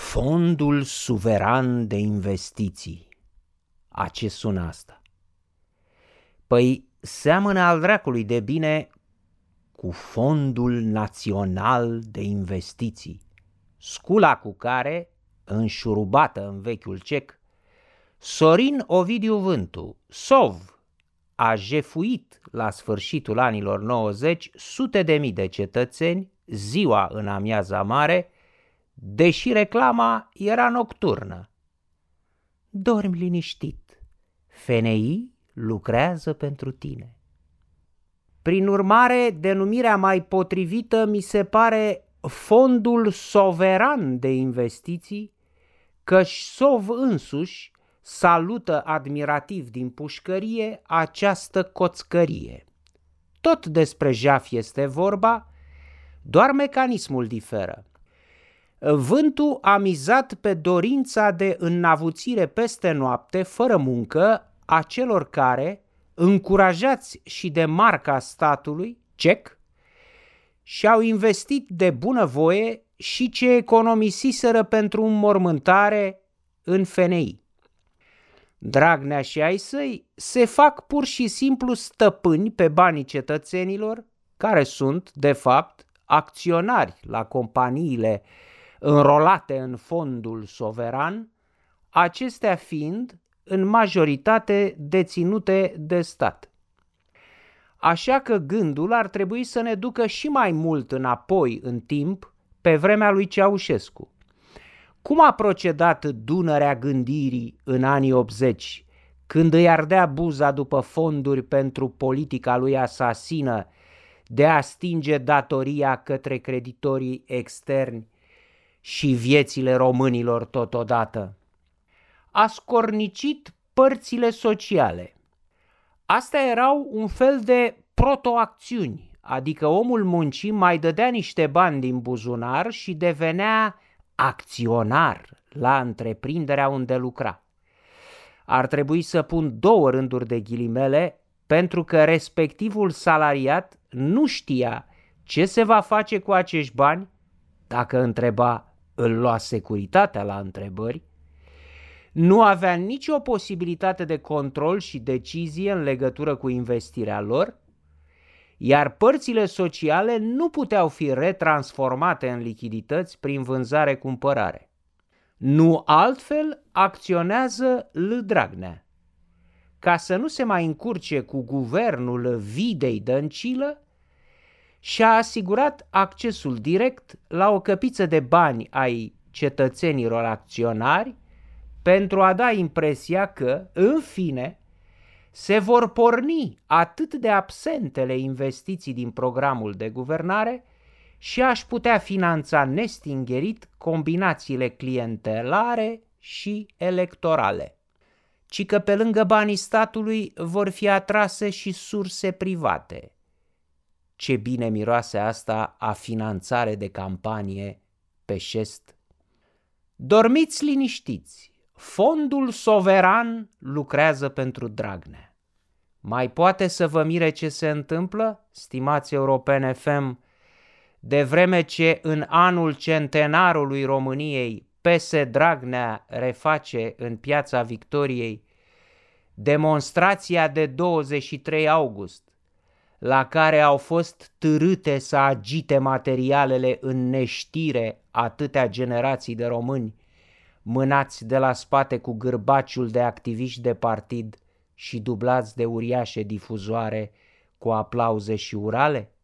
Fondul suveran de investiții. A ce sună asta? Păi seamănă al dracului de bine cu Fondul Național de Investiții, scula cu care, înșurubată în vechiul cec, Sorin Ovidiu Vântu, SOV, a jefuit la sfârșitul anilor 90 sute de mii de cetățeni ziua în amiaza mare, deși reclama era nocturnă. Dormi liniștit, FNI lucrează pentru tine. Prin urmare, denumirea mai potrivită mi se pare Fondul Soveran de Investiții, căci SOV însuși salută admirativ din pușcărie această coțcărie. Tot despre jaf este vorba, doar mecanismul diferă. Vântu a mizat pe dorința de înnavuțire peste noapte, fără muncă, a celor care, încurajați și de marca statului, cec, și-au investit de bunăvoie și ce economisiseră pentru înmormântare în FNI. Dragnea și ai săi se fac pur și simplu stăpâni pe banii cetățenilor, care sunt, de fapt, acționari la companiile înrolate în fondul suveran, acestea fiind în majoritate deținute de stat. Așa că gândul ar trebui să ne ducă și mai mult înapoi în timp, pe vremea lui Ceaușescu. Cum a procedat Dunărea gândirii în anii 80, când îi ardea buza după fonduri pentru politica lui asasină de a stinge datoria către creditorii externi și viețile românilor totodată? A scornicit părțile sociale. Astea erau un fel de protoacțiuni, adică omul muncii mai dădea niște bani din buzunar și devenea acționar la întreprinderea unde lucra. Ar trebui să pun două rânduri de ghilimele, pentru că respectivul salariat nu știa ce se va face cu acești bani, dacă întreba, îl lua securitatea la întrebări, nu avea nicio posibilitate de control și decizie în legătură cu investirea lor, iar părțile sociale nu puteau fi retransformate în lichidități prin vânzare-cumpărare. Nu altfel acționează L. Dragnea. Ca să nu se mai încurce cu guvernul Videi Dăncilă, și-a asigurat accesul direct la o căpiță de bani ai cetățenilor acționari pentru a da impresia că, în fine, se vor porni atât de absentele investiții din programul de guvernare și aș putea finanța nestingerit combinațiile clientelare și electorale, ci că pe lângă banii statului vor fi atrase și surse private. Ce bine miroase asta a finanțare de campanie pe șest. Dormiți liniștiți, Fondul Suveran lucrează pentru Dragnea. Mai poate să vă mire ce se întâmplă, stimați Europen FM, de vreme ce în anul centenarului României PS Dragnea reface în Piața Victoriei demonstrația de 23 august, la care au fost târâte să agite materialele în neștire atâtea generații de români, mânați de la spate cu gârbaciul de activiști de partid și dublați de uriașe difuzoare cu aplauze și urale?